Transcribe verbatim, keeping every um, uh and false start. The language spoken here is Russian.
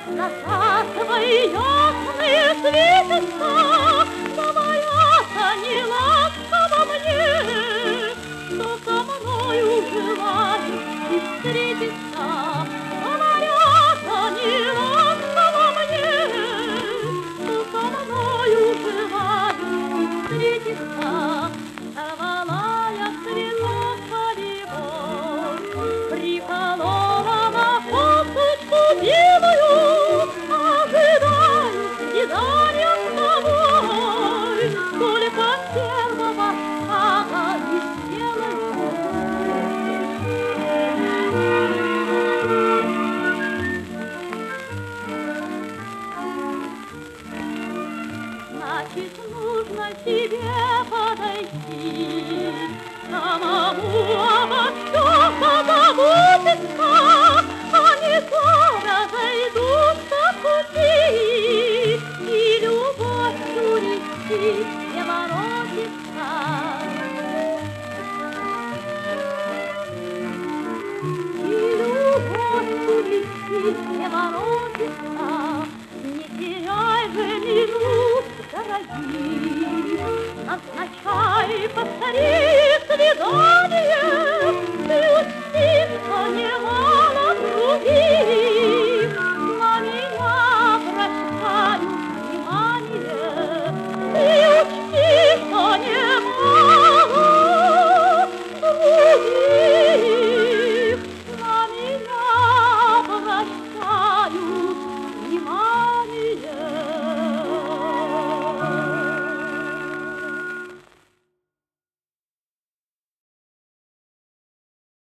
Закатывай ясные светятся, говорят они ласково мне, что со мною желают и встретиться. Говорят они ласково мне, что со мною желают и встретиться. Сорвала я цветок полевой, приколола на косточку белую, ожидаю свидания с тобой, только первого шага не сделаю. Значит, нужно тебе подойти, самому обо всем позаботиться, а не то разойдутся пути, и любовью речи не воротится. И любовью речи не воротится. Не теряй же минут, дорогие, назначай поскорее свидание, ты учти, что не могу.